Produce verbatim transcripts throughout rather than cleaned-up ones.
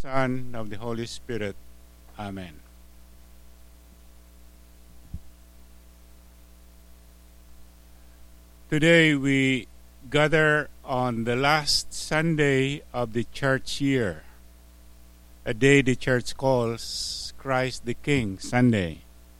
Son, of the Holy Spirit. Amen. Today we gather on the last Sunday of the church year, a day the church calls Christ the King Sunday.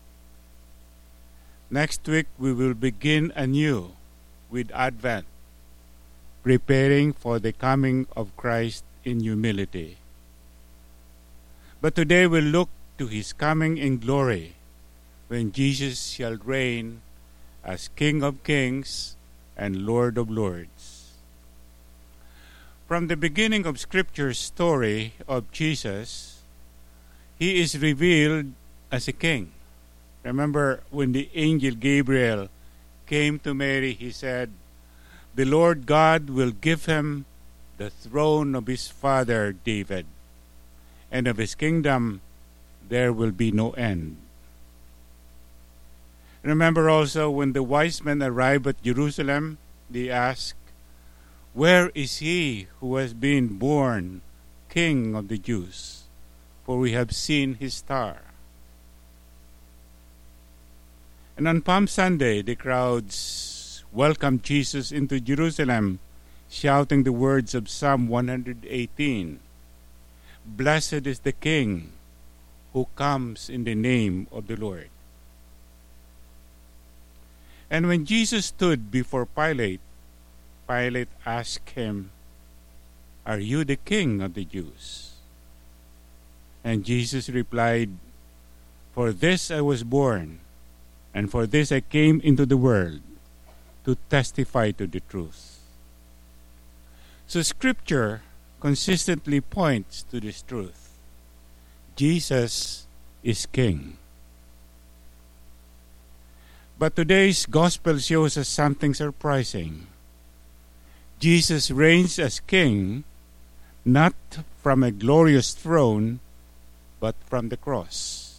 Next week we will begin anew with Advent, preparing for the coming of Christ in humility. But today we'll look to his coming in glory, when Jesus shall reign as King of Kings and Lord of Lords. From the beginning of Scripture's story of Jesus, he is revealed as a king. Remember when the angel Gabriel came to Mary, he said, "The Lord God will give him the throne of his father David, and of his kingdom there will be no end." Remember also when the wise men arrived at Jerusalem, they asked, "Where is he who has been born King of the Jews? For we have seen his star." And on Palm Sunday, the crowds welcomed Jesus into Jerusalem, shouting the words of Psalm one eighteen, "Blessed is the King who comes in the name of the Lord." And when Jesus stood before Pilate, Pilate asked him, "Are you the King of the Jews?" And Jesus replied, "For this I was born, and for this I came into the world, to testify to the truth." So Scripture consistently points to this truth. Jesus is King. But today's gospel shows us something surprising. Jesus reigns as King, not from a glorious throne, but from the cross.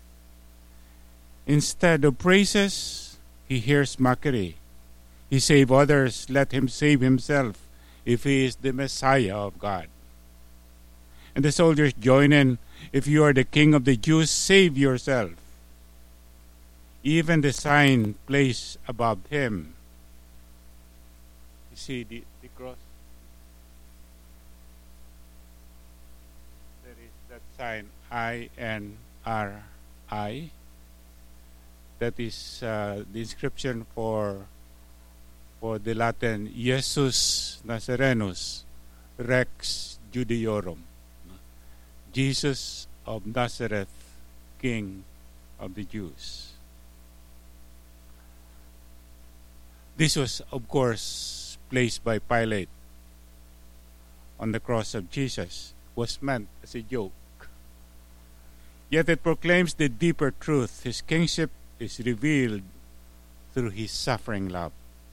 Instead of praises, he hears mockery. He save others, let him save himself, if he is the Messiah of God. And the soldiers join in, "If you are the King of the Jews, save yourself." Even the sign placed above him. You see the, the cross? There is that sign, I N R I. That is uh, the inscription for for the Latin, Jesus Nazarenus Rex Judaeorum. Jesus of Nazareth, King of the Jews. This was, of course, placed by Pilate on the cross of Jesus. It was meant as a joke. Yet it proclaims the deeper truth. His kingship is revealed through his suffering love.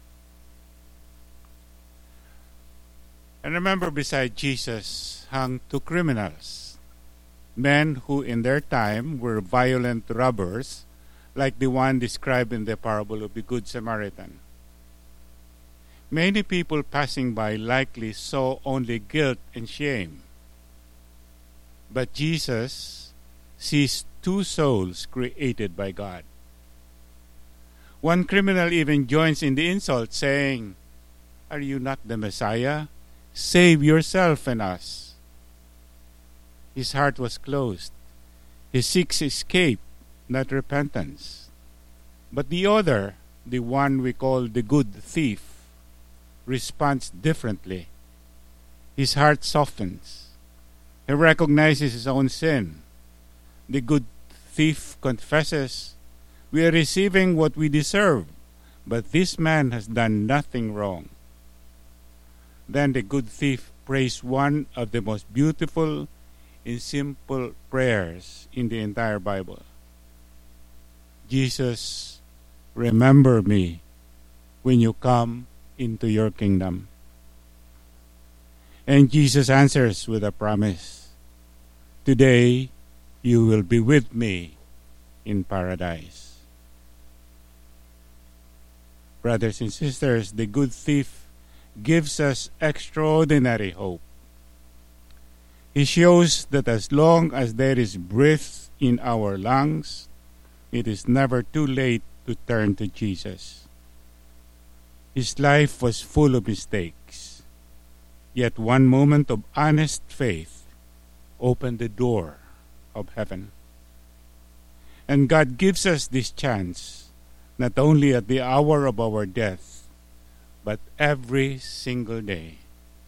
And remember, beside Jesus hung two criminals, men who in their time were violent robbers, like the one described in the parable of the Good Samaritan. Many people passing by likely saw only guilt and shame. But Jesus sees two souls created by God. One criminal even joins in the insult, saying, "Are you not the Messiah? Save yourself and us." His heart was closed. He seeks escape, not repentance. But the other, the one we call the good thief, responds differently. His heart softens. He recognizes his own sin. The good thief confesses, "We are receiving what we deserve, but this man has done nothing wrong." Then the good thief prays one of the most beautiful and simple prayers in the entire Bible. "Jesus, remember me when you come into your kingdom." And Jesus answers with a promise, "Today you will be with me in paradise." Brothers and sisters, the good thief gives us extraordinary hope. He shows that as long as there is breath in our lungs, it is never too late to turn to Jesus. His life was full of mistakes, yet one moment of honest faith opened the door of heaven. And God gives us this chance, not only at the hour of our death, but every single day.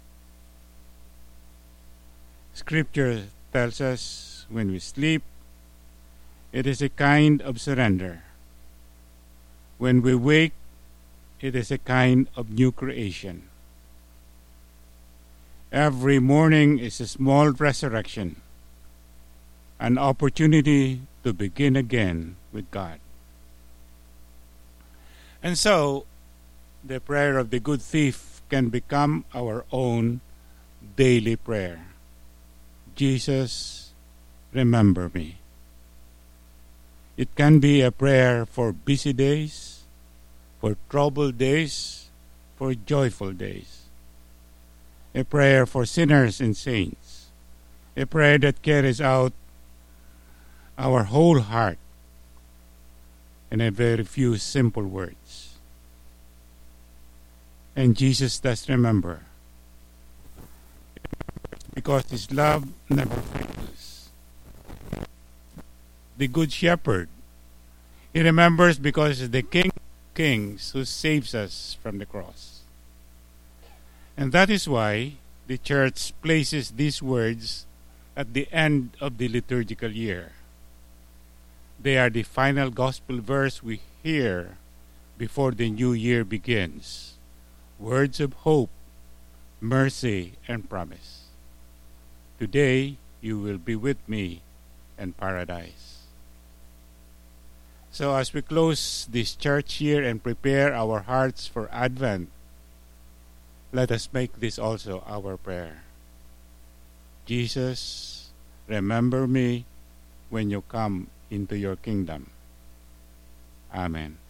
Scripture tells us when we sleep, it is a kind of surrender. When we wake, it is a kind of new creation. Every morning is a small resurrection, an opportunity to begin again with God. And so, the prayer of the good thief can become our own daily prayer. Jesus, remember me. It can be a prayer for busy days, for troubled days, for joyful days. A prayer for sinners and saints. A prayer that carries out our whole heart in a very few simple words. And Jesus does remember, because His love never fails. The Good Shepherd, He remembers because He's the King of Kings who saves us from the cross. And that is why the Church places these words at the end of the liturgical year. They are the final gospel verse we hear before the new year begins. Words of hope, mercy, and promise. Today you will be with me in paradise. So as we close this church year and prepare our hearts for Advent, let us make this also our prayer. Jesus, remember me when you come into your kingdom. Amen.